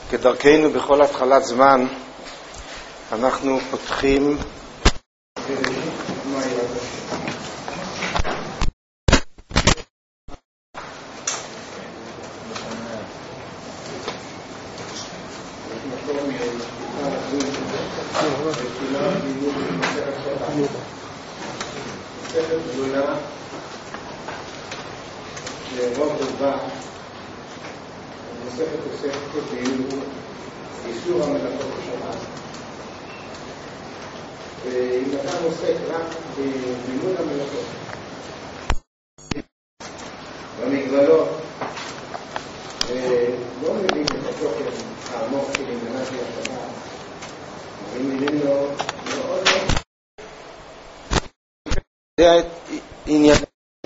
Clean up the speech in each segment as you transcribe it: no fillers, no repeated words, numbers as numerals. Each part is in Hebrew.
כדרכנו בכל התחלת זמן אנחנו פותחים לרוב דבר נוספת ביור איסור המלאכות בשבת. ואם אתה עוסק רק בלימוד המלאכות במגבלות לא מבין את התוכן העמוק של עניינה של השבת, אם מילים לו מאוד זה העניין.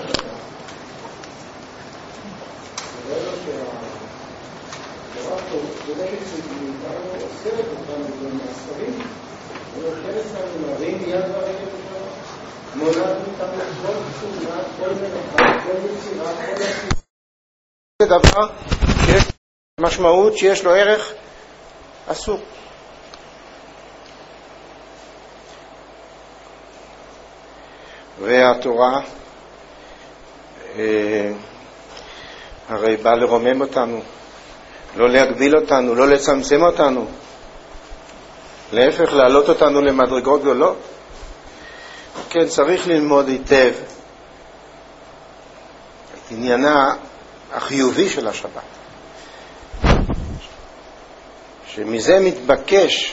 זה דבר שיש משמעות, שיש לו ערך אסור. והתורה הרי באה לרומם אותנו, לא להגביל אותנו, לא לצמצם אותנו, להפך, להעלות אותנו למדרגות גדולות. כן, צריך ללמוד היטב את עניינה החיובי של השבת, שמזה מתבקש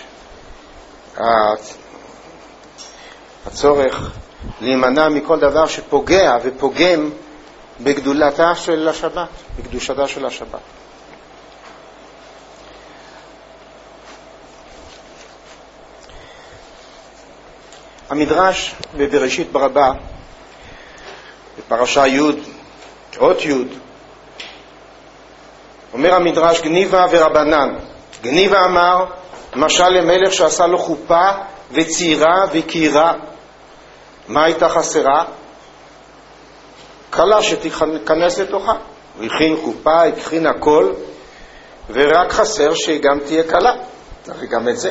הצורך להימנע מכל דבר שפוגע ופוגם בגדולתה של השבת, בקדושתה של השבת. המדרש בבראשית ברבה, בפרשה י' אות י', אומר המדרש גניבה ורבנן. גניבה אמר משל למלך שעשה לו חופה וצירה וקירה. מה הייתה חסרה? קלה שתיכנס לתוכה. הוא הכין חופה, הכין הכל, ורק חסר שגם תהיה קלה. צריך גם את זה.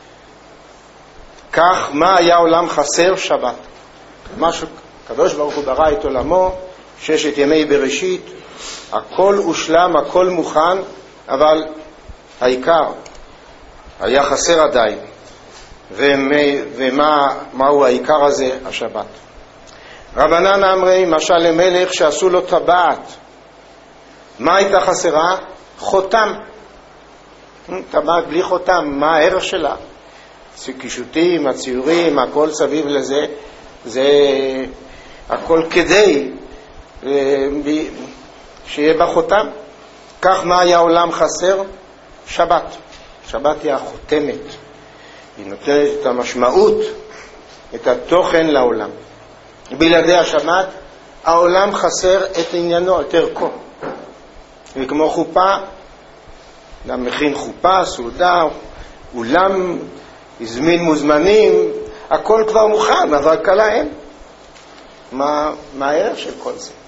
כך מה היה עולם חסר? שבת. משהו קדוש ברוך הוא ברא את עולמו, ששת ימי בראשית, הכל הושלם, הכל מוכן, אבל העיקר היה חסר עדיין. ומהו העיקר הזה? השבת. רבנן אמרי משל למלך שעשו לו טבעת. מה הייתה חסרה? חותם. טבעת בלי חותם, מה הערך שלה? קישוטים, הציורים, הכל סביב לזה, זה הכל כדי שיהיה בה חותם. כך מה היה עולם חסר? שבת. שבת היא החותמת, היא נותנת את המשמעות, את התוכן לעולם. בלעדי השבת העולם חסר את עניינו, את ערכו. וכמו חופה, גם מכין חופה, סעודה, אולם, הזמין מוזמנים, הכל כבר מוכן, אבל קלה אין. מה הערך של כל זה?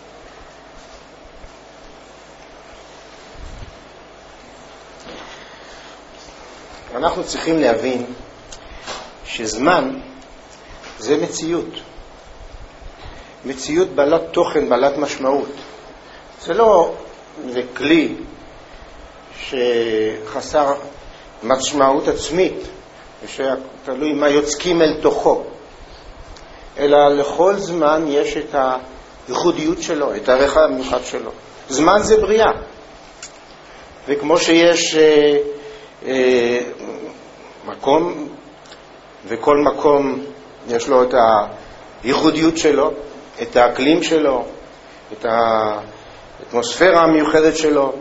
אנחנו צריכים להבין שזמן זה מציאות. מציאות בעלת תוכן, בעלת משמעות. זה לא זה כלי שחסר משמעות עצמית, ושתלוי מה יוצקים אל תוכו, אלא לכל זמן יש את הייחודיות שלו, את הערך המיוחד שלו. זמן זה בריאה, וכמו שיש מקום, וכל מקום יש לו את הייחודיות שלו, את האקלים שלו, את האטמוספירה המיוחדת שלו,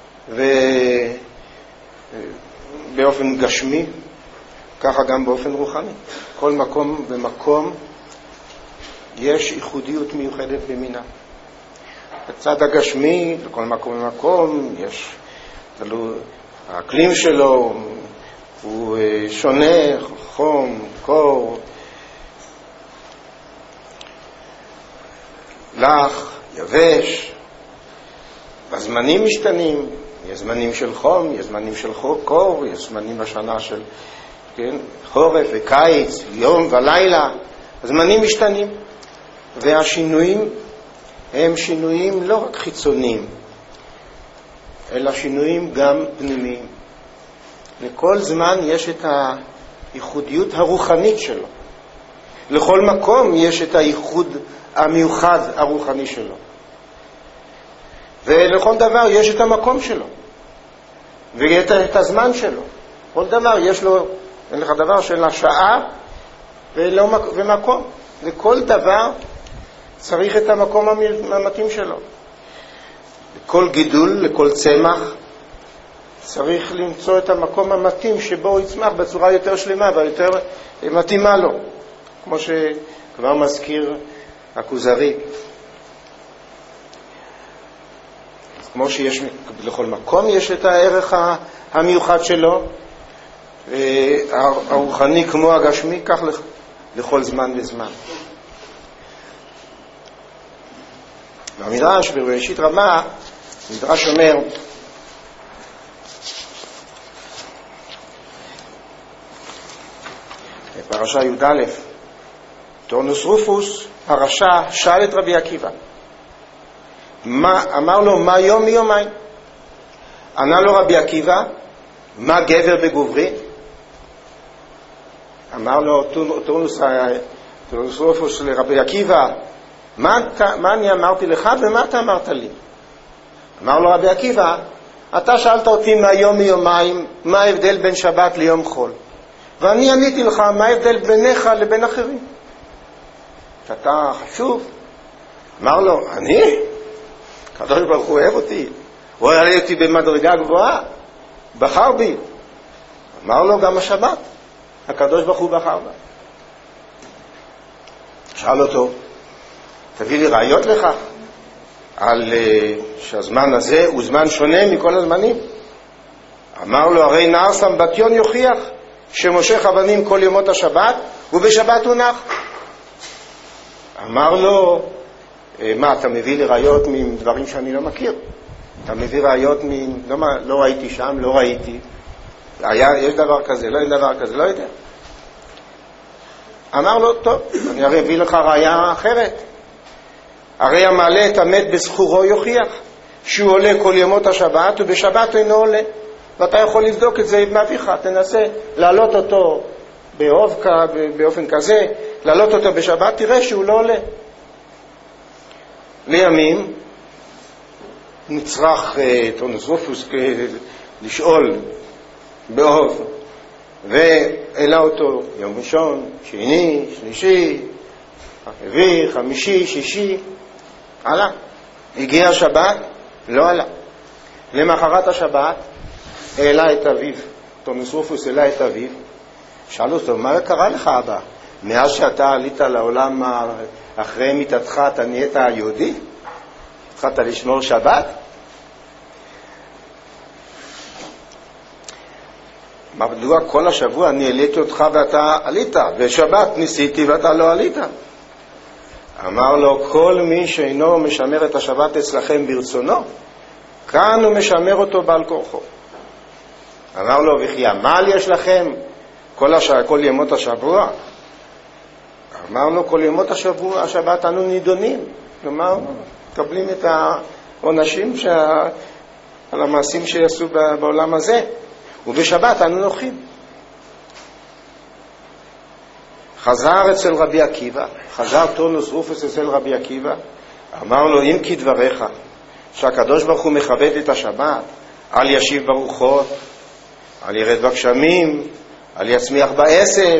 ובאופן גשמי, ככה גם באופן רוחני. כל מקום ומקום יש ייחודיות מיוחדת במינה. בצד הגשמי, לכל מקום ומקום, יש, האקלים שלו הוא שונה, חום, קור, לח, יבש, בזמנים משתנים, יש זמנים של חום, יש זמנים של קור, יש זמנים בשנה של חורף וקיץ, יום ולילה. הזמנים משתנים, והשינויים הם שינויים לא רק חיצוניים, אלא שינויים גם פנימיים. לכל זמן יש את הייחודיות הרוחנית שלו. לכל מקום יש את הייחוד המיוחד הרוחני שלו. ולכל דבר יש את המקום שלו. ואת הזמן שלו. כל דבר יש לו, אין לך דבר של השעה ומקום. לכל דבר צריך את המקום המתאים שלו. לכל גידול, לכל צמח, צריך למצוא את המקום המתאים שבו הוא יצמח בצורה יותר שלמה ויותר מתאימה לו. כמו שכבר מזכיר הכוזרי. כמו שיש לכל מקום יש את הערך המיוחד שלו, הרוחני כמו הגשמי, כך לכל זמן וזמן. במדרש בראשית רבה, המדרש אומר, בפרשה י"א, טורנוס רופוס הרשע שאל את רבי עקיבא, אמר לו, מה יום מיומיים? ענה לו רבי עקיבא, מה גבר בגוברי? אמר לו טורנוס רופוס לרבי עקיבא, מה אני אמרתי לך ומה אתה אמרת לי? אמר לו רבי עקיבא, אתה שאלת אותי מה יום מיומיים, מה ההבדל בין שבת ליום חול, ואני עניתי לך מה ההבדל ביניך לבין אחרים. אתה חשוב. אמר לו, אני? הקדוש ברוך הוא אוהב אותי, הוא העלה אותי במדרגה גבוהה, בחר בי. אמר לו, גם השבת הקדוש ברוך הוא בחר בה. שאל אותו, תביא לי ראיות לכך על שהזמן הזה הוא זמן שונה מכל הזמנים. אמר לו, הרי נער סמבטיון יוכיח שמושך אבנים כל ימות השבת ובשבת הוא נח. אמר לו, מה, אתה מביא לי ראיות מדברים שאני לא מכיר? אתה מביא ראיות לא ראיתי שם, לא ראיתי, יש דבר כזה, לא יש דבר כזה, לא יודע. אמר לו, טוב, אני הרי אביא לך ראיה אחרת. הרי המעלה את המת בזכורו יוכיח שהוא עולה כל ימות השבת ובשבת אינו עולה, ואתה יכול לבדוק את זה עם אביך. תנסה להעלות אותו באופן כזה, להעלות אותו בשבת, תראה שהוא לא עולה. לימים נצרך טורנוס רופוס לשאול באוב, והעלה אותו יום ראשון, שני, שלישי, רביעי, חמישי, שישי, עלה. הגיע השבת, לא עלה. למחרת השבת העלה את אביו, טורנוס רופוס העלה את אביו, שאל אותו, מה קרה לך אבא? מאז שאתה עלית לעולם אחרי מיתתך אתה נהיית יהודי? התחלת לשמור שבת? מדוע כל השבוע אני העליתי אותך ואתה עלית, ושבת ניסיתי ואתה לא עלית? אמר לו, כל מי שאינו משמר את השבת אצלכם ברצונו, כאן הוא משמר אותו בעל כורחו. אמר לו, וכי עמל יש לכם כל ימות השבוע? אמר לו, כל ימות השבת אנו נידונים. כלומר, מקבלים את העונשים על המעשים שיעשו בעולם הזה, ובשבת אנו נוחים. חזר אצל רבי עקיבא, חזר טורנוס רופוס אצל רבי עקיבא, אמר לו, אם כי דבריך שהקדוש ברוך הוא מכבד את השבת, אל ישיב ברוחות, אל ירד בגשמים, אל יצמיח בעשב.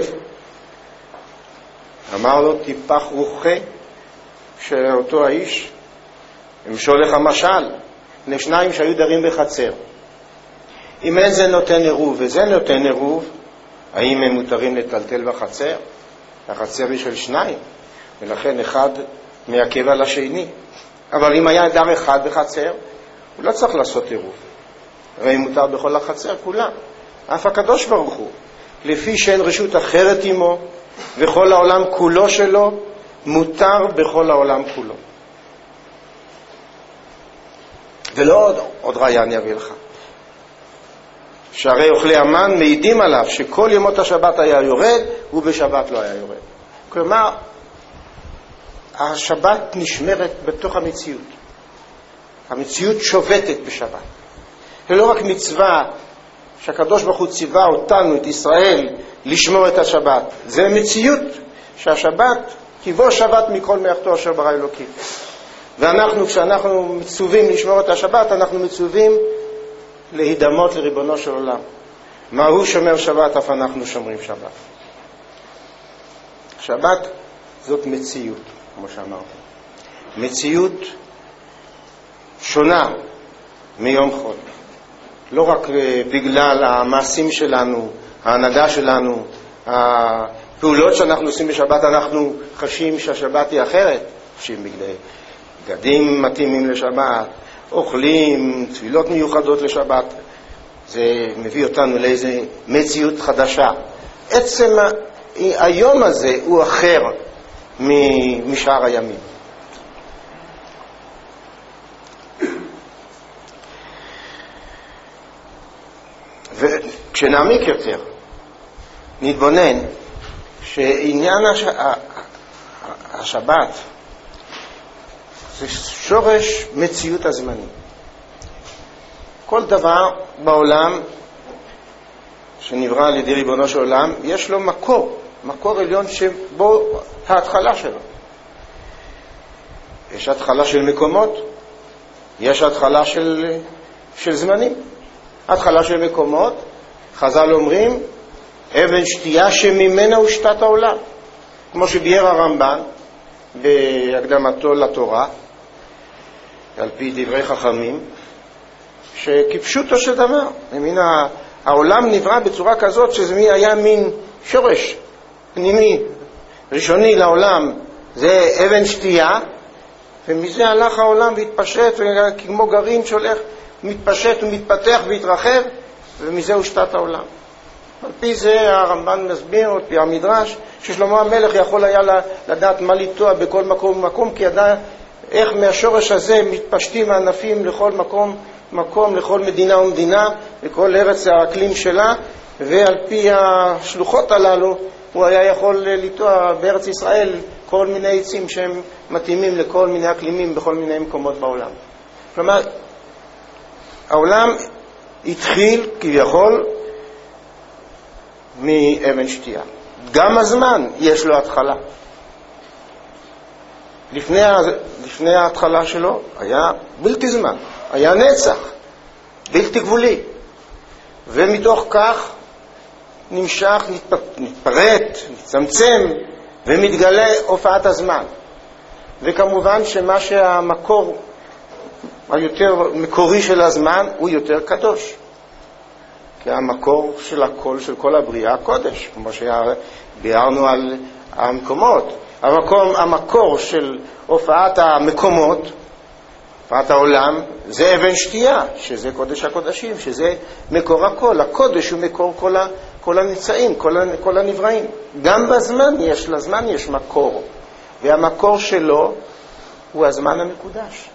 אמר לו, טיפח רוחי שאותו האיש ימשול לך משל לשניים שהיו דרים בחצר. אם אין זה נותן עירוב וזה נותן עירוב, האם הם מותרים לטלטל בחצר? החצר היא של שניים, ולכן אחד מעכב על השני. אבל אם היה דר אחד בחצר, הוא לא צריך לעשות עירוב. הרי מותר בכל החצר כולה. אף הקדוש ברוך הוא, לפי שאין רשות אחרת עמו, וכל העולם כולו שלו, מותר בכל העולם כולו. ולא עוד ראיה אני אביא לך. שהרי אוכלי המן מעידים עליו שכל ימות השבת היה יורד ובשבת לא היה יורד. כלומר, השבת נשמרת בתוך המציאות. המציאות שובתת בשבת. זה לא רק מצווה שהקדוש ברוך הוא ציווה אותנו, את ישראל, לשמור את השבת. זה מציאות שהשבת, כיבו שבת מכל מלאכתו אשר ברא אלוקים. ואנחנו, כשאנחנו מצווים לשמור את השבת, אנחנו מצווים להידמות לריבונו של עולם. מה הוא שומר שבת, אף אנחנו שומרים שבת. שבת זאת מציאות, כמו שאמרתי. מציאות שונה מיום חול. לא רק בגלל המעשים שלנו, ההנהגה שלנו, הפעולות שאנחנו עושים בשבת, אנחנו חשים שהשבת היא אחרת. חשים בגדים מתאימים לשבת, אוכלים, תפילות מיוחדות לשבת. זה מביא אותנו לאיזו מציאות חדשה. עצם היום הזה הוא אחר משאר הימים. וכשנעמיק יותר, נתבונן שעניין השבת זה שורש מציאות הזמנים. כל דבר בעולם שנברא על ידי ריבונו של עולם, יש לו מקור עליון שבו ההתחלה שלו. יש התחלה של מקומות, יש התחלה של זמנים. התחלה של מקומות, חז"ל אומרים, אבן שתייה שממנה הושתת העולם. כמו שביאר הרמב"ן בהקדמתו לתורה, על פי דברי חכמים, שכפשוטו של דבר, העולם נברא בצורה כזאת שזה היה מין שורש פנימי, ראשוני לעולם, זה אבן שתייה, ומזה הלך העולם והתפשט, כמו גרעין שהולך, מתפשט ומתפתח והתרחב, ומזה הושתת העולם. על פי זה הרמב"ן מסביר, על פי המדרש, ששלמה המלך יכול היה לדעת מה לטוע בכל מקום ומקום, כי ידע איך מהשורש הזה מתפשטים הענפים לכל מקום, לכל מדינה ומדינה, לכל ארץ האקלים שלה, ועל פי השלוחות הללו הוא היה יכול לטוע בארץ ישראל כל מיני עצים שהם מתאימים לכל מיני אקלימים בכל מיני מקומות בעולם. כלומר, העולם התחיל כביכול מאבן שתייה. גם הזמן יש לו התחלה. לפני ההתחלה שלו היה בלתי זמן, היה נצח, בלתי גבולי. ומתוך כך נמשך, נתפרט, נצמצם ומתגלה הופעת הזמן. וכמובן שמה שהמקור היותר מקורי של הזמן הוא יותר קדוש. כי המקור של הכל, של כל הבריאה, הקודש, כמו שביארנו על המקומות. המקור של הופעת המקומות, הופעת העולם, זה אבן שתייה, שזה קודש הקודשים, שזה מקור הכל. הקודש הוא מקור כל הנצאים, כל הנבראים. גם לזמן יש מקור, והמקור שלו הוא הזמן המקודש.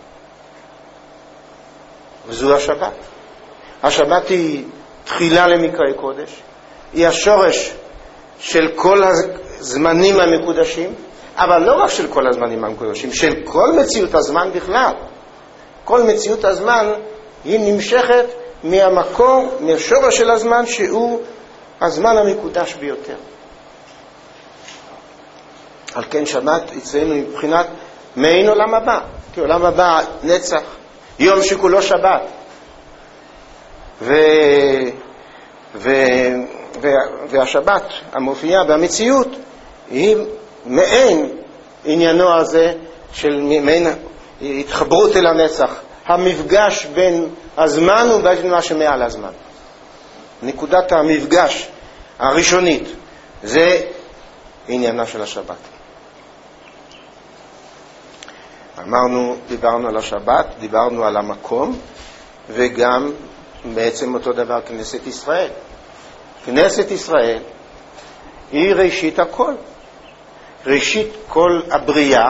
וזו השבת. השבת היא תחילה למקראי קודש, היא השורש של כל הזמנים המקודשים, אבל לא רק של כל הזמנים המקודשים, של כל מציאות הזמן בכלל. כל מציאות הזמן היא נמשכת מהמקור, מהשורש של הזמן, שהוא הזמן המקודש ביותר. על כן שבת אצלנו מבחינת מעין עולם הבא, כי עולם הבא נצח, יום שכולו שבת. והשבת המופיעה במציאות היא מעין עניינו הזה של מעין התחברות אל הנצח, המפגש בין הזמן ובין מה שמעל הזמן. נקודת המפגש הראשונית זה עניינה של השבת. דיברנו על השבת, דיברנו על המקום, וגם בעצם אותו דבר כנסת ישראל. כנסת ישראל היא ראשית הכל. ראשית כל הבריאה,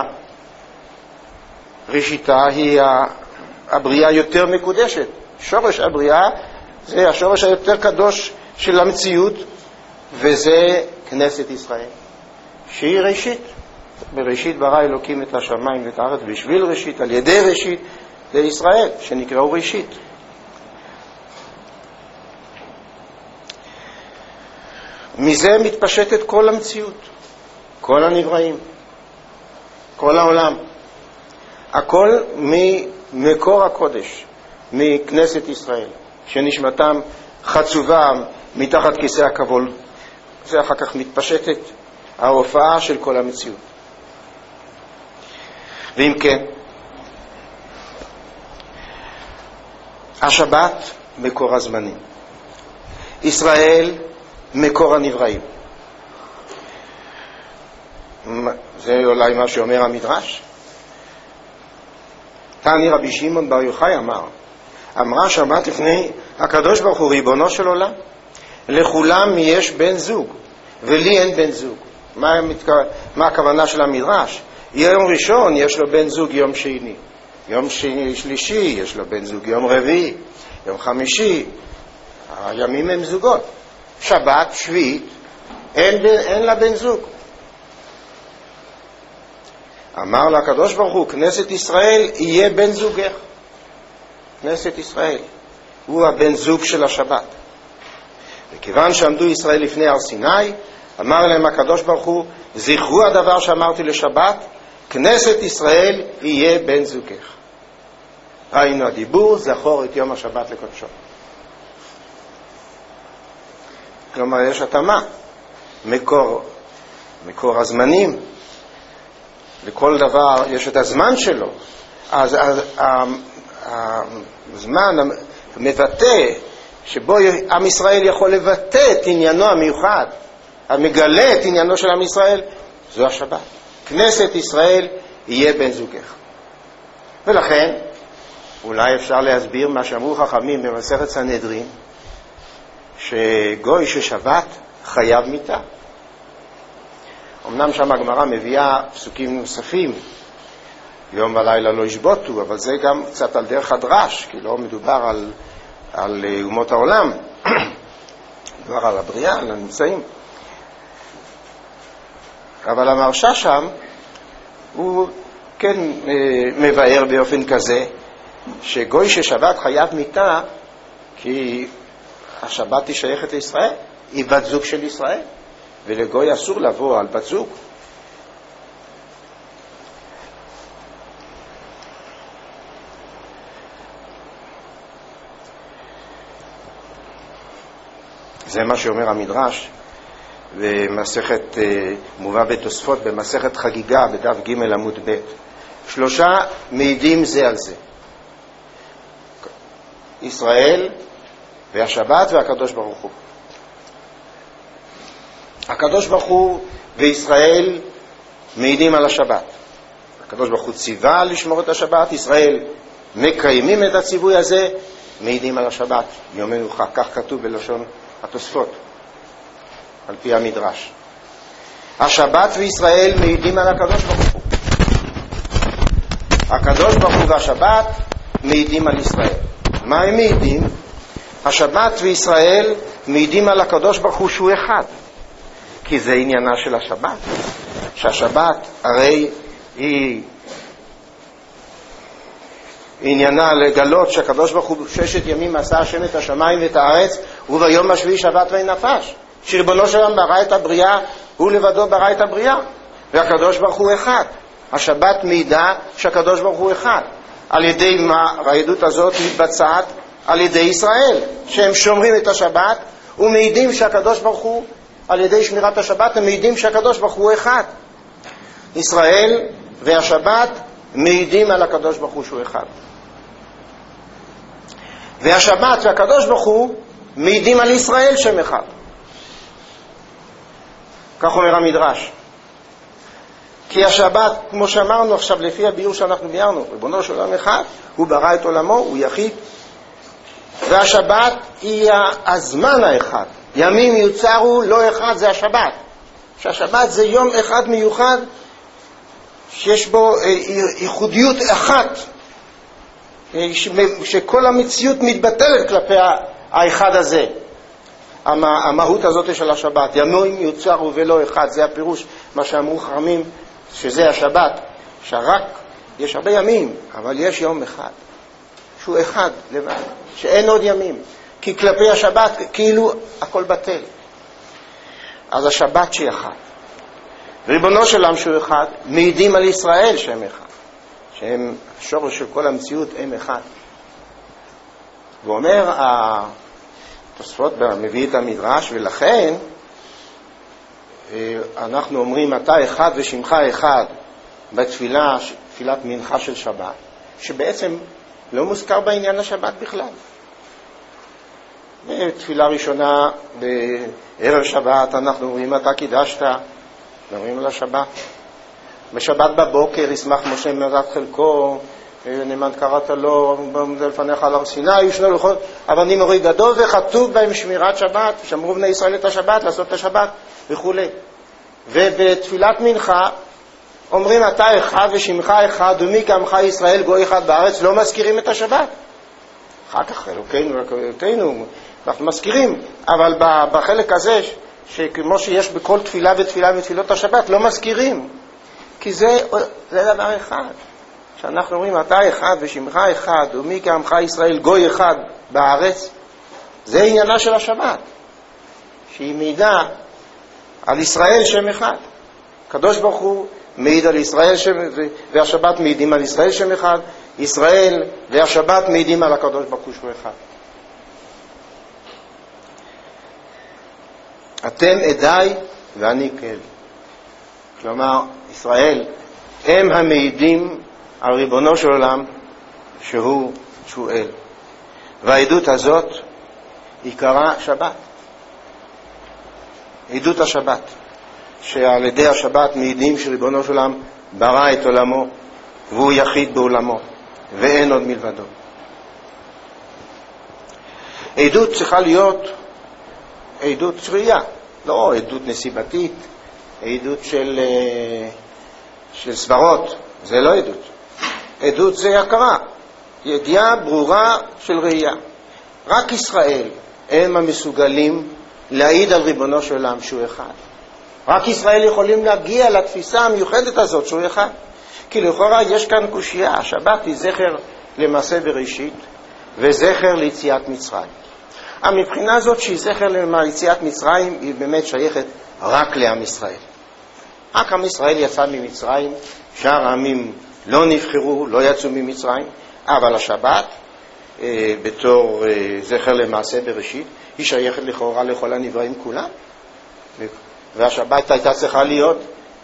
ראשיתה היא הבריאה יותר מקודשת. שורש הבריאה זה השורש היותר קדוש של המציאות, וזה כנסת ישראל, שהיא ראשית. בראשית ברא אלוקים את השמיים ואת הארץ, בשביל ראשית, על ידי ראשית, זה ישראל, שנקראו ראשית. מזה מתפשטת כל המציאות, כל הנבראים, כל העולם. הכל ממקור הקודש, מכנסת ישראל, שנשמתם חצובה מתחת כיסא הכבוד. זה אחר כך מתפשטת ההופעה של כל המציאות. ואם כן, השבת מקור הזמנים, ישראל מקור הנבראים. זה אולי מה שאומר המדרש. תעני רבי שמעון בר יוחאי אמרה שבת לפני הקדוש ברוך הוא, ריבונו של עולם, לכולם יש בן זוג ולי אין בן זוג. מה הכוונה של המדרש? יום ראשון יש לו בן זוג יום שני, יום שלישי יש לו בן זוג יום רביעי, יום חמישי, הימים הם זוגות. שבת, שביעית, אין לה בן זוג. אמר לה הקדוש ברוך הוא, כנסת ישראל יהיה בן זוגך. כנסת ישראל הוא הבן זוג של השבת. וכיוון שעמדו ישראל לפני הר סיני, אמר להם הקדוש ברוך הוא, זכרו הדבר שאמרתי לשבת, כנסת ישראל יהיה בן זוגך. ראינו הדיבור, זכור את יום השבת לקודשו. כלומר, יש התאמה, מקור הזמנים, לכל דבר יש את הזמן שלו. אז הזמן מבטא, שבו עם ישראל יכול לבטא את עניינו המיוחד, המגלה את עניינו של עם ישראל, זו השבת. כנסת ישראל יהיה בן זוגך. ולכן, אולי אפשר להסביר מה שאמרו חכמים במסכת סנהדרין, שגוי ששבת חייב מיתה. אמנם שם הגמרא מביאה פסוקים נוספים, יום ולילה לא ישבותו, אבל זה גם קצת על דרך הדרש, כי לא מדובר על אומות העולם, מדובר על הבריאה, על הנמצאים. אבל המרשה שם הוא כן מבאר באופן כזה שגוי ששבת חייב מיתה, כי השבת היא שייכת לישראל, היא בת זוג של ישראל, ולגוי אסור לבוא על בת זוג. זה מה שאומר המדרש במסכת מובא בתוספות, במסכת חגיגה בדף ג' עמוד ב'. 3 מעידים זה על זה, ישראל והשבת והקדוש ברוך הוא. הקדוש ברוך הוא וישראל מעידים על השבת. הקדוש ברוך הוא ציווה לשמור את השבת, ישראל מקיימים את הציווי הזה, מעידים על השבת, יום מנוחה, כך כתוב בלשון התוספות על פי המדרש. השבת וישראל מעידים על הקדוש ברוך הוא. הקדוש ברוך הוא והשבת מעידים על ישראל. מה הם מעידים? השבת וישראל מעידים על הקדוש ברוך הוא שהוא אחד, כי זה עניינה של השבת, שהשבת הרי היא עניינה לגלות שהקדוש ברוך הוא 6 ימים עשה השם את השמיים ואת הארץ, וביום השביעי שבת וינפש. שריבונו של עולם ברא את הבריאה, הוא לבדו ברא את הבריאה, והקדוש ברוך הוא אחד. השבת מעידה שהקדוש ברוך הוא אחד. על ידי מה? העדות הזאת מתבצעת על ידי ישראל, שהם שומרים את השבת ומעידים שהקדוש ברוך הוא, על ידי שמירת השבת הם מעידים שהקדוש ברוך הוא אחד. ישראל והשבת מעידים על הקדוש ברוך הוא שהוא אחד. והשבת והקדוש ברוך הוא מעידים על ישראל שהם אחד. כך אומר המדרש. כי השבת, כמו שאמרנו עכשיו לפי הביאור שאנחנו ביארנו, ריבונו של עולם אחד, הוא ברא את עולמו, הוא יחיד. והשבת היא הזמן האחד. ימים יוצרו לא אחד, זה השבת. שהשבת זה יום אחד מיוחד שיש בו ייחודיות אחת, שכל המציאות מתבטלת כלפי האחד הזה, המהות הזאת של השבת, ימים יוצר ולא אחד, זה הפירוש מה שאמרו חכמים, שזה השבת, שרק יש הרבה ימים, אבל יש יום אחד שהוא אחד לבד, שאין עוד ימים, כי כלפי השבת כאילו הכל בטל. אז השבת שהיא אחד, ריבונו של עולם שהוא אחד, מעידים על ישראל שהם אחד, שהם השורש של כל המציאות, הם אחד. ואומר התוספות מביא את המדרש, ולכן אנחנו אומרים אתה אחד ושמך אחד בתפילה, תפילת מנחה של שבת, שבעצם לא מוזכר בעניין השבת בכלל. בתפילה ראשונה בערב שבת אנחנו אומרים אתה קידשת, מדברים על השבת. בשבת בבוקר ישמח משה מזת חלקו, נאמן קראת לו לפניך על הר סיני, ישנו לכל אבנים מוריד גדול, וכתוב בהם שמירת שבת, שמרו בני ישראל את השבת, לעשות את השבת וכו'. ובתפילת מנחה אומרים אתה אחד ושמך אחד ומי כעמך ישראל גוי אחד בארץ, לא מזכירים את השבת. אחר כך אלוקינו אנחנו מזכירים, אבל בחלק הזה שכמו שיש בכל תפילה ותפילה מתפילות השבת לא מזכירים, כי זה דבר אחד שאנחנו אומרים אתה אחד ושמך אחד ומי כעמך ישראל גוי אחד בארץ. זה עניינה של השבת, שהיא מעידה על ישראל שם אחד. הקדוש ברוך הוא מעיד על ישראל והשבת מעידים על ישראל שם אחד, ישראל והשבת מעידים על הקדוש ברוך הוא שהוא אחד. אתם עדיי ואני כל. כלומר ישראל הם המעידים על ריבונו של עולם שהוא אל. והעדות הזאת עיקרה שבת, עדות השבת, שעל ידי השבת מעידים שריבונו של עולם ברא את עולמו והוא יחיד בעולמו ואין עוד מלבדו. עדות צריכה להיות עדות ראייה, לא עדות נסיבתית, עדות של סברות, זה לא עדות. עדות זה הכרה, ידיעה ברורה של ראייה. רק ישראל הם המסוגלים להעיד על ריבונו של עולם שהוא אחד. רק ישראל יכולים להגיע לתפיסה המיוחדת הזאת שהוא אחד. כי לכאורה יש כאן קושיה, השבת היא זכר למעשה בראשית וזכר ליציאת מצרים. מבחינה הזאת שהיא זכר ליציאת מצרים היא באמת שייכת רק לעם ישראל. רק עם ישראל יצא ממצרים, שאר העמים לא נבחרו, לא יצאו ממצרים, אבל השבת בתור זכר למעשה בראשית היא שייכת לכאורה לכל הנבראים כולם. והשבת הייתה צריכה להיות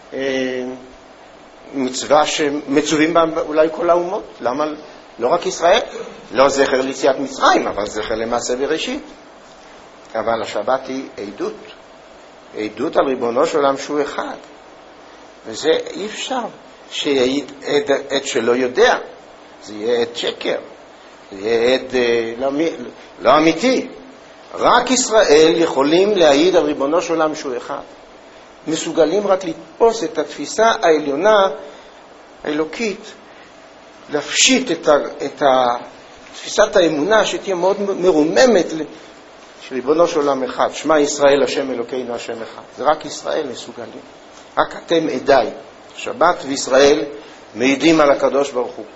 מצווה שמצווים בה אולי כל האומות. למה לא רק ישראל? לא זכר ליציאת מצרים, אבל זכר למעשה בראשית. אבל השבת היא עדות על ריבונו של עולם שהוא אחד. וזה אי אפשר שיעיד עד שלא יודע. זה יהיה עד שקר, זה יהיה עד לא אמיתי. רק ישראל יכולים להעיד על ריבונו של עולם שהוא אחד. מסוגלים רק לתפוס את התפיסה העליונה האלוקית, להפשיט את תפיסת האמונה שתהיה מאוד מרוממת שריבונו של עולם אחד, שמע ישראל השם אלוקינו השם אחד. זה רק ישראל מסוגלים. רק אתם עדיי, שבת וישראל מעידים על הקדוש ברוך הוא.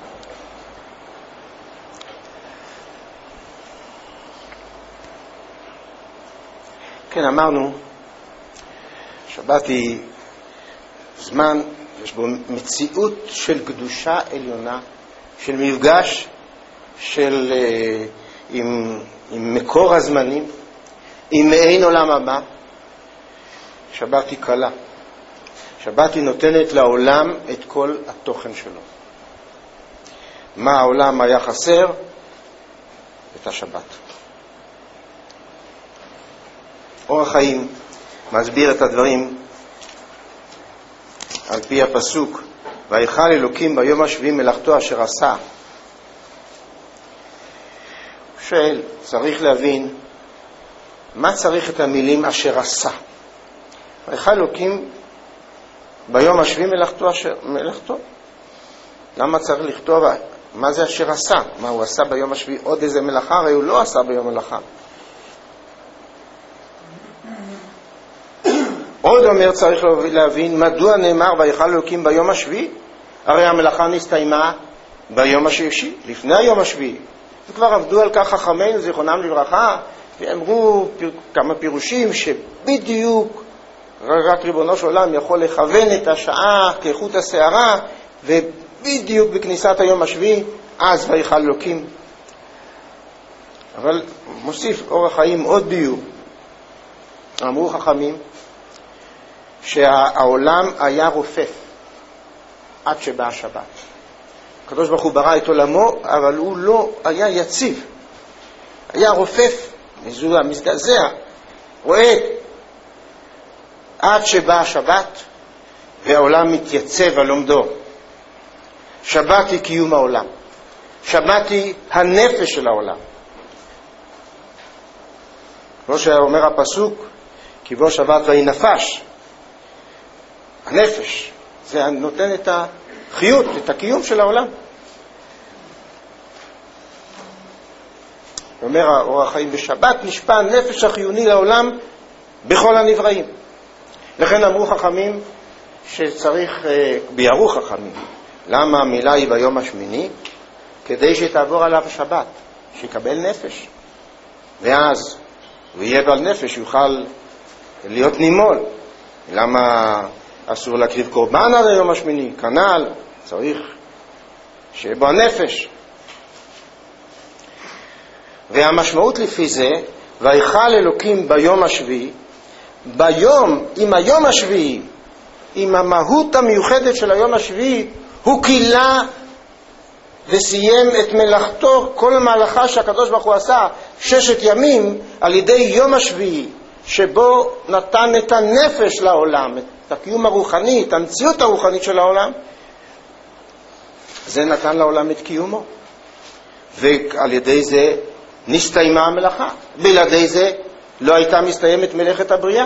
כן, אמרנו שבת היא זמן, יש בו מציאות של קדושה עליונה, של מפגש עם מקור הזמנים, עם מעין עולם הבא. שבת היא קלה. שבת היא נותנת לעולם את כל התוכן שלו. מה העולם היה חסר? את השבת. אור החיים מסביר את הדברים על פי הפסוק, ויכל אלוקים ביום השביעי מלאכתו אשר עשה. הוא שואל, צריך להבין מה צריך את המילים אשר עשה. ויכל אלוקים ביום השביעי מלאכתו אשר מלאכתו. למה צריך לכתוב מה זה אשר עשה? מה הוא עשה ביום השביעי? עוד איזה מלאכה? הרי הוא לא עשה ביום מלאכה. עוד אומר צריך להבין מדוע נאמר ויכל אלוקים ביום השביעי. הרי המלאכה נסתיימה ביום השישי, לפני היום השביעי. וכבר עבדו על כך חכמינו זיכרונם לברכה, ואמרו כמה פירושים שבדיוק רק ריבונו של עולם יכול לכוון את השעה כאיכות השערה, ובדיוק בכניסת היום השביעי אז ויכל אלוקים. אבל מוסיף אורח חיים עוד ביור. אמרו חכמים שהעולם היה רופף עד שבאה השבת. הקדוש ברוך הוא ברא את עולמו, אבל הוא לא היה יציב, היה רופף, מזוהה, מזדעזע, רועד, עד שבאה השבת והעולם מתייצב על עומדו. שבת היא קיום העולם, שבת היא הנפש של העולם. כמו שאומר הפסוק, כי בו שבת והיא נפש, הנפש, זה נותן את החיות, את הקיום של העולם. אומר האור החיים, בשבת נשפע הנפש החיוני לעולם בכל הנבראים. לכן אמרו חכמים שצריך, ביארו חכמים, למה המילה היא ביום השמיני? כדי שתעבור עליו השבת, שיקבל נפש. ואז הוא יהיה בעל נפש, יוכל להיות נימול. למה אסור להקריב קורבן על היום השמיני? כנ"ל, צריך שיהיה בו הנפש. והמשמעות לפי זה, ויכל אלוקים ביום השביעי, ביום, עם היום השביעי, עם המהות המיוחדת של היום השביעי, הוא קילה וסיים את מלאכתו, כל המהלכה שהקדוש ברוך הוא עשה 6 ימים על ידי יום השביעי, שבו נתן את הנפש לעולם, את הקיום הרוחני, את המציאות הרוחנית של העולם. זה נתן לעולם את קיומו, ועל ידי זה נסתיימה המלאכה. בלעדי זה לא הייתה מסתיימת מלאכת הבריאה.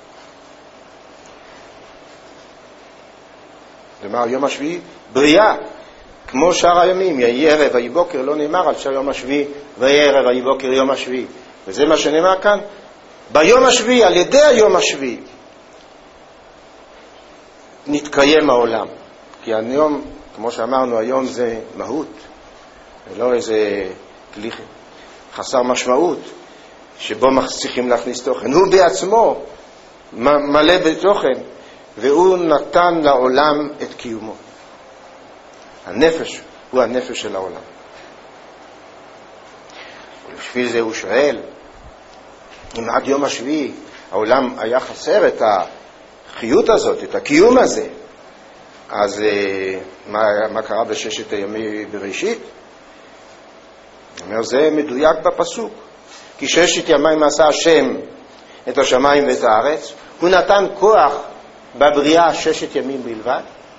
כלומר, יום השביעי בריאה, כמו שאר הימים, יהי ערב ויהי בוקר, לא נאמר על יום השביעי ויהי ערב ויהי בוקר יום השביעי. וזה מה שנאמר כאן, ביום השביעי, על ידי היום השביעי נתקיים העולם. כי היום, כמו שאמרנו, היום זה מהות, ולא איזה כלי חסר משמעות שבו צריכים להכניס תוכן. הוא בעצמו מלא בתוכן, והוא נתן לעולם את קיומו. הנפש הוא הנפש של העולם. ובשביל זה הוא שואל, אם עד יום השביעי העולם היה חסר את החיות הזאת, את הקיום הזה, אז מה קרה בששת הימי בראשית? אומר, זה מדויק בפסוק. כי 6 ימים עשה השם את השמיים ואת הארץ, הוא נתן כוח בבריאה 6 ימים בלבד,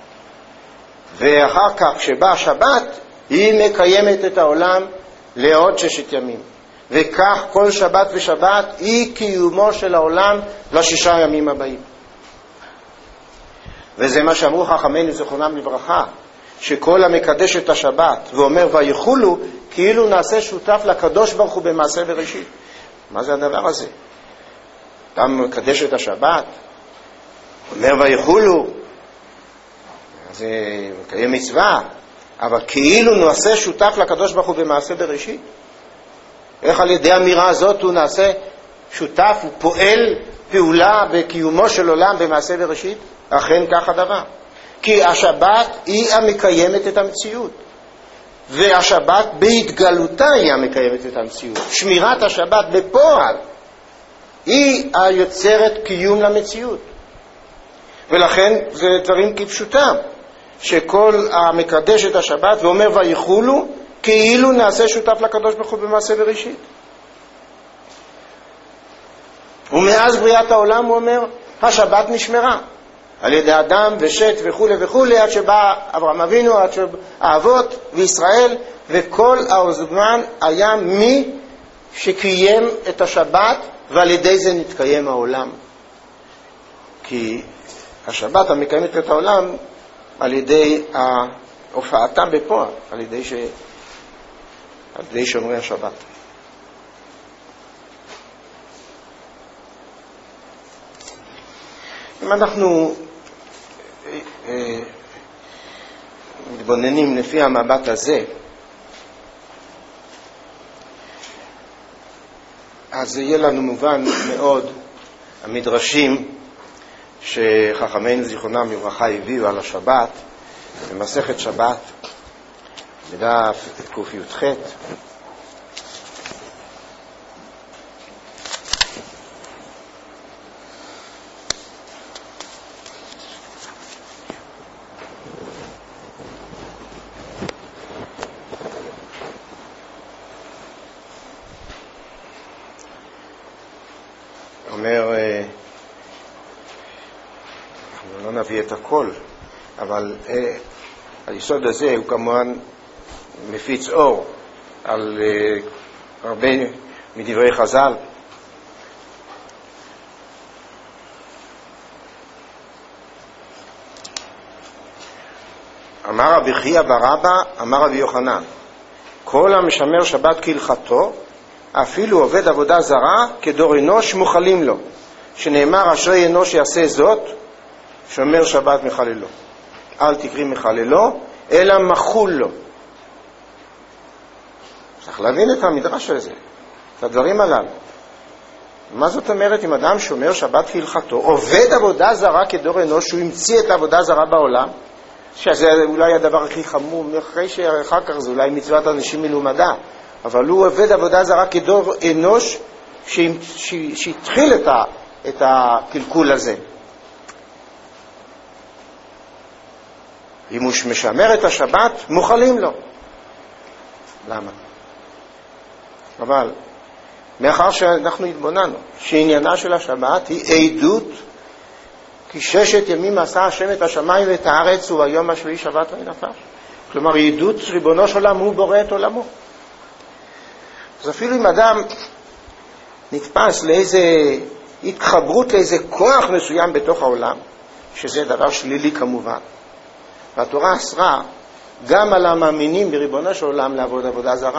ואחר כך כשבא השבת היא מקיימת את העולם לעוד 6 ימים, וכך כל שבת ושבת היא קיומו של העולם ל6 ימים הבאים. וזה מה שאמרו חכמינו זיכרונם לברכה, שכל המקדש את השבת ואומר ויחולו, כאילו נעשה שותף לקדוש ברוך הוא במעשה בראשית. מה זה הדבר הזה? אתה מקדש את השבת, אומר ויחולו, זה מקיים מצווה, אבל כאילו נעשה שותף לקדוש ברוך הוא במעשה בראשית. איך על ידי האמירה הזאת הוא נעשה שותף, הוא פועל פעולה בקיומו של עולם במעשה בראשית? אכן כך הדבר. כי השבת היא המקיימת את המציאות, והשבת בהתגלותה היא המקיימת את המציאות. שמירת השבת בפועל היא היוצרת קיום למציאות. ולכן זה דברים כפשוטם, שכל המקדש את השבת ואומר ויחולו, כאילו נעשה שותף לקדוש ברוך הוא במעשה בראשית. ומאז בריאת העולם הוא אומר, השבת נשמרה על ידי אדם ושת וכו' וכו', עד שבא אברהם אבינו, עד שהאבות וישראל, וכל הזמן היה מי שקיים את השבת, ועל ידי זה נתקיים העולם. כי השבת המקיימת את העולם על ידי הופעתם בפועל על ידי שומרי השבת. אם אנחנו מתבוננים לפי המבט הזה, אז יהיה לנו מובן מאוד המדרשים שחכמינו זיכרונם לברכה הביאו על השבת במסכת שבת בדף ק"ח. אומר, אנחנו לא נביא את הכל, אבל היסוד הזה הוא כמובן מפיץ אור על הרבה מדברי חז"ל. אמר רבי חייא בר אבא, אמר רבי יוחנן, כל המשמר שבת כהלכתו, אפילו עובד עבודה זרה כדור אנוש מוחלים לו, שנאמר אשרי אנוש יעשה זאת, שומר שבת מחללו. אל תקריא מחללו, אלא מחול לו. צריך להבין את המדרש הזה, את הדברים הללו. מה זאת אומרת אם אדם שומר שבת כהלכתו, עובד עבודה זרה כדור אנוש, שהוא המציא את העבודה זרה בעולם, שזה אולי הדבר הכי חמור, אחרי שאחר כך זה אולי מצוות אנשים מלומדה, אבל הוא עובד עבודה זרה כדור אנוש שהתחיל את הקלקול הזה. אם הוא משמר את השבת, מוחלים לו. למה? אבל מאחר שאנחנו התבוננו שעניינה של השבת היא עדות, כי 6 ימים עשה השם את השמיים ואת הארץ וביום השביעי שבת ונפש. כלומר עדות ריבונו של עולם הוא בורא את עולמו. אז אפילו אם אדם נתפס לאיזה התחברות לאיזה כוח מסוים בתוך העולם, שזה דבר שלילי כמובן, והתורה אסרה גם על המאמינים בריבונו של עולם לעבוד עבודה זרה.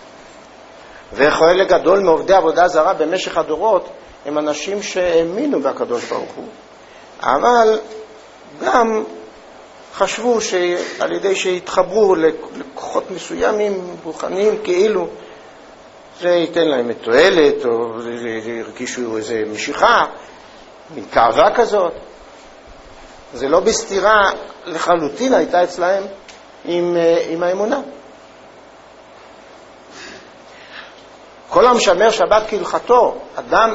וחלק גדול מעובדי עבודה זרה במשך הדורות הם אנשים שהאמינו בקדוש ברוך הוא, אבל גם חשבו שעל ידי שהתחברו לכוחות מסוימים רוחניים כאילו זה ייתן להם את תועלת, או הרגישו איזה משיכה, מין תאווה כזאת. זה לא בסתירה לחלוטין הייתה אצלהם עם האמונה. כל המשמר שבת כהלכתו, אדם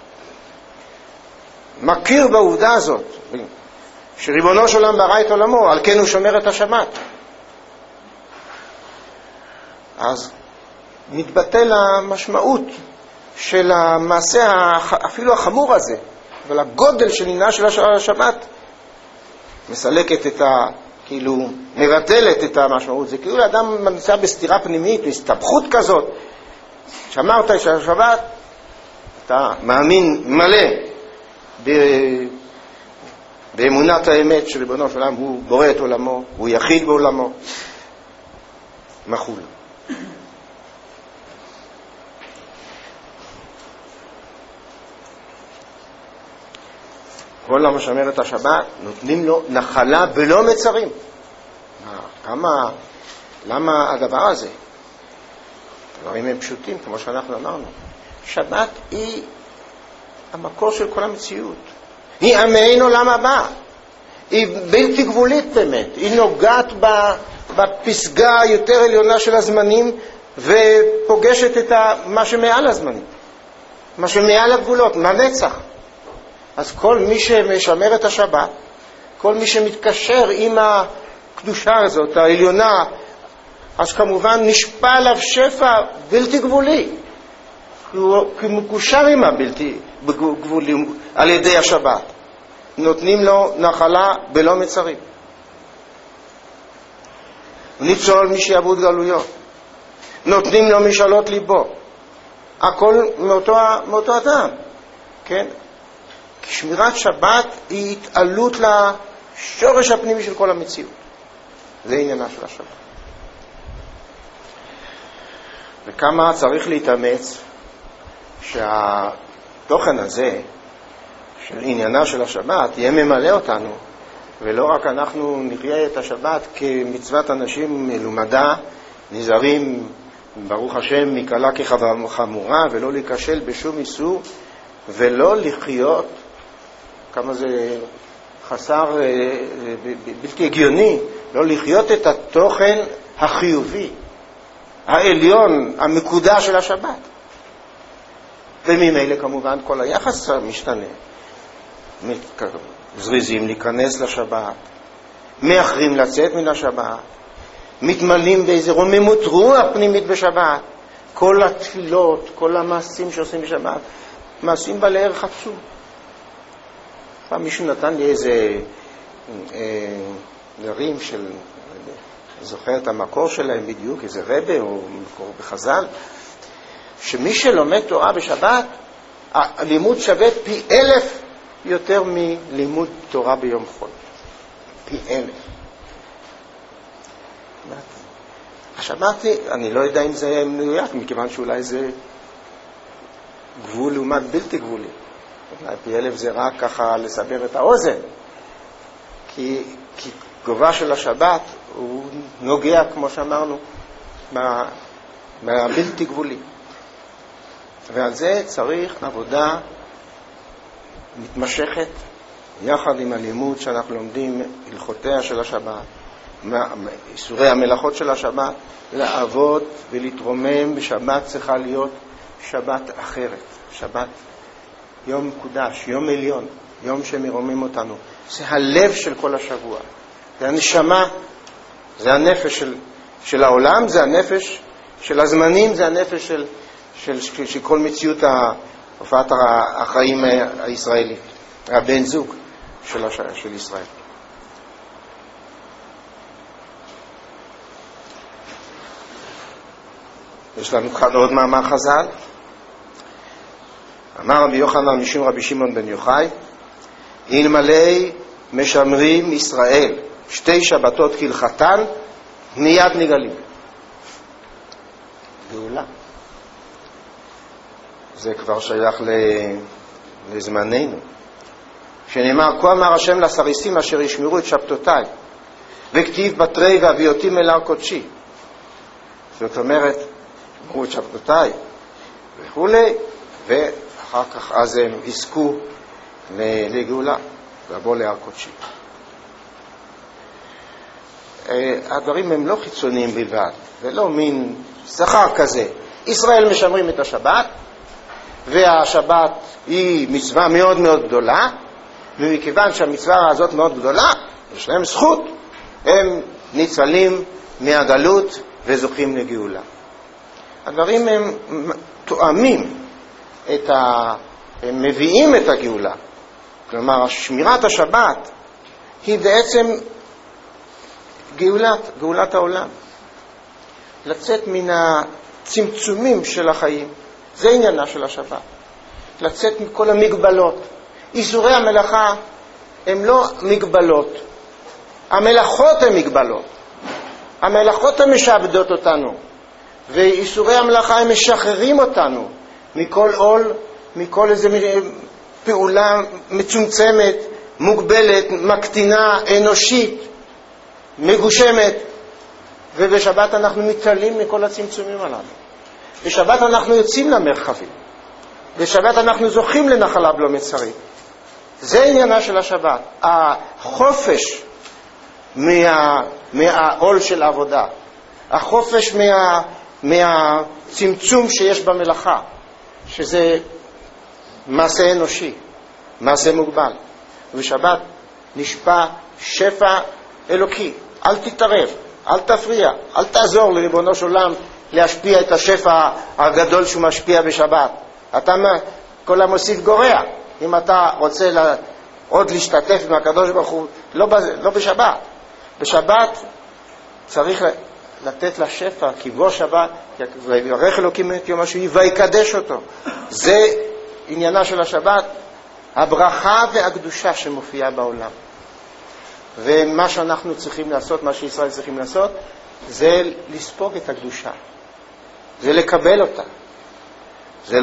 מכיר בעובדה הזאת, שריבונו של עולם ברא את עולמו, על כן הוא שומר את השבת. אז מתבטל המשמעות של המעשה אפילו החמור הזה, אבל הגודל של עניינה של השבת מסלקת כאילו מבטלת את המשמעות. זה כאילו אדם נמצא בסתירה פנימית, בהסתבכות כזאת. שאמרת שהשבת אתה מאמין מלא באמונת האמת של ריבונו של עולם, הוא בורא את עולמו, הוא יחיד בעולמו, מחול. כל המשמר את השבת נותנים לו נחלה בלא מצרים. למה הדבר הזה? דברים הם פשוטים, כמו שאנחנו אמרנו. שבת היא המקור של כל המציאות. היא המעין עולם הבא. היא בלתי גבולית באמת. היא נוגעת בפסגה היותר עליונה של הזמנים, ופוגשת את מה שמעל הזמנים. מה שמעל הגבולות, מהנצח. אז כל מי שמשמר את השבת, כל מי שמתקשר עם הקדושה הזאת, העליונה, אז כמובן נשפע עליו שפע בלתי גבולי. כי הוא מקושר עם הבלתי גבולי על ידי השבת. נותנים לו נחלה בלא מצרים. ניצול מי שיעבוד גלויות. נותנים לו משאלות ליבו. הכל מאותו אדם. כן? כי שמירת שבת היא התעלות לשורש הפנימי של כל המציאות. זה עניינה של השבת. וכמה צריך להתאמץ שהתוכן הזה של עניינה של השבת יהיה ממלא אותנו, ולא רק אנחנו נחיה את השבת כמצוות אנשים מלומדה, נזהרים ברוך השם מקלה כחמורה, ולא להיכשל בשום איסור, ולא לחיות, כמה זה חסר, בלתי הגיוני, לא לחיות את התוכן החיובי, העליון, המקודש של השבת. וממילא כמובן כל היחס משתנה. זריזים להיכנס לשבת, מאחרים לצאת מן השבת, מתמלאים באיזה רוממות רוח פנימית בשבת. כל התפילות, כל המעשים שעושים בשבת, מעשים בעלי ערך עצום. פעם מישהו נתן לי איזה דברים של, זוכר את המקור שלהם בדיוק, איזה רבה או מקור בחז"ל, שמי שלומד תורה בשבת, הלימוד שווה פי 1000 יותר מלימוד תורה ביום חול. פי 1000. השבת, אני לא יודע אם זה מדויק, מכיוון שאולי זה גבול לעומת בלתי גבולי. אולי פי 1000 זה רק ככה לסבר את האוזן. כי גובה של השבת הוא נוגע, כמו שאמרנו, מהבלתי גבולי. ועל זה צריך עבודה מתמשכת, יחד עם הלימוד שאנחנו לומדים הלכותיה של השבת, איסורי המלאכות של השבת, לעבוד ולהתרומם בשבת. צריכה להיות שבת אחרת, שבת יום מקודש, יום עליון, יום שמרומם אותנו. זה הלב של כל השבוע, זה הנשמה, זה הנפש של העולם, זה הנפש של הזמנים, זה הנפש של כל מציאות הופעת החיים הישראלית, הבן זוג של ישראל. יש לנו כאן עוד מאמר חז"ל. אמר רבי יוחנן משום רבי שמעון בן יוחאי, אלמלא משמרים ישראל 2 שבתות כהלכתן, מיד נגלים. גאולה. זה כבר שייך לזמננו. שנאמר, כה אמר השם לסריסים אשר ישמרו את שבתותיי, וכתיב בתרי ואביא אותי אל הר קודשי. זאת אומרת, שמרו את שבתותיי וכו', ואחר כך אז הם יזכו לגאולה, לבוא להר קודשי. הדברים הם לא חיצוניים בלבד, ולא מין שכר כזה. ישראל משמרים את השבת, והשבת היא מצווה מאוד מאוד גדולה, ומכיוון שהמצווה הזאת מאוד גדולה, יש להם זכות, הם ניצלים מהגלות וזוכים לגאולה. הדברים הם תואמים הם מביאים את הגאולה. כלומר, שמירת השבת היא בעצם גאולת העולם. לצאת מן הצמצומים של החיים. זה עניינה של השבת. לצאת מכל המגבלות. איסורי המלאכה הם לא מגבלות. המלאכות הן מגבלות. המלאכות הן משעבדות אותנו. ואיסורי המלאכה הם משחררים אותנו מכל עול, מכל איזו פעולה מצומצמת, מוגבלת, מקטינה, אנושית, מגושמת. ובשבת אנחנו מתעלים מכל הצמצומים הללו. בשבת אנחנו יוצאים למרחבים. בשבת אנחנו זוכים לנחלה בלא מצרים. זה עניינה של השבת. החופש מהעול של העבודה. החופש מהצמצום שיש במלאכה. שזה מעשה אנושי, מעשה מוגבל. ובשבת נשפע שפע אלוקי. אל תתערב, אל תפריע, אל תעזור לריבונו של עולם להשפיע את השפע הגדול שהוא משפיע בשבת. אתה כל המוסיף גורע. אם אתה רוצה עוד להשתתף עם הקדוש ברוך הוא, לא בשבת. בשבת צריך לתת לשפע, כי בו שבת, ויברך אלוקים את יום השביעי ויקדש אותו. זה עניינה של השבת, הברכה והקדושה שמופיעה בעולם. ומה שאנחנו צריכים לעשות, מה שישראל צריכים לעשות, זה לספוג את הקדושה. זה לקבל אותה. זה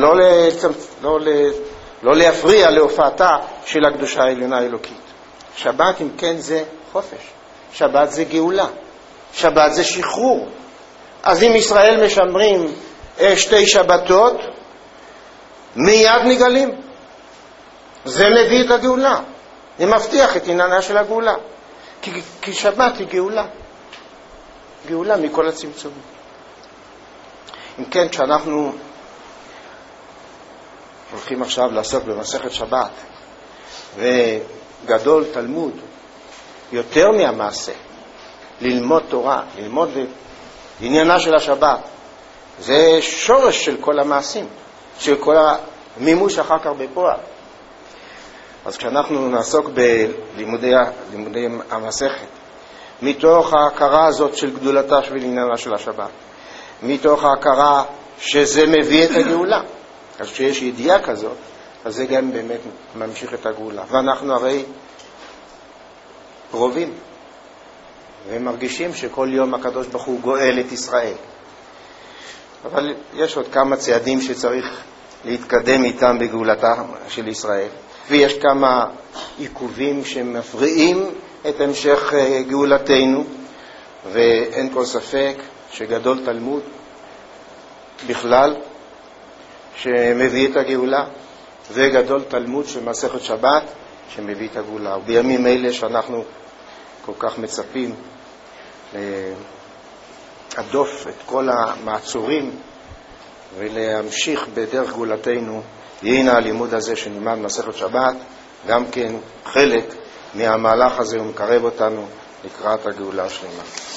לא להפריע להופעתה של הקדושה העליונה האלוקית. שבת, אם כן, זה חופש. שבת זה גאולה. שבת זה שחרור. אז אם ישראל משמרים 2 שבתות, מיד נגלים. זה מביא את הגאולה. זה מבטיח את עניינה של הגאולה. כי שבת היא גאולה. גאולה מכל הצמצומים. אם כן, כשאנחנו הולכים עכשיו לעסוק במסכת שבת, וגדול תלמוד, יותר מהמעשה, ללמוד תורה, ללמוד עניינה של השבת, זה שורש של כל המעשים, של כל המימוש אחר כך בפועל. אז כשאנחנו נעסוק בלימודי המסכת, מתוך ההכרה הזאת של גדולתה של עניינה של השבת, מתוך ההכרה שזה מביא את הגאולה, אז כשיש ידיעה כזאת, אז זה גם באמת ממשיך את הגאולה. ואנחנו הרי קרובים ומרגישים שכל יום הקדוש ברוך הוא גואל את ישראל. אבל יש עוד כמה צעדים שצריך להתקדם איתם בגאולתה של ישראל, ויש כמה עיכובים שמפריעים את המשך גאולתנו, ואין כל ספק שגדול תלמוד בכלל שמביא את הגאולה, וגדול תלמוד של מסכת שבת שמביא את הגאולה. ובימים אלה שאנחנו כל כך מצפים להדוף את כל המעצורים ולהמשיך בדרך גאולתנו, הנה הלימוד הזה שנלמד מסכת שבת גם כן חלק מהמהלך הזה ומקרב אותנו לקראת הגאולה השלמה.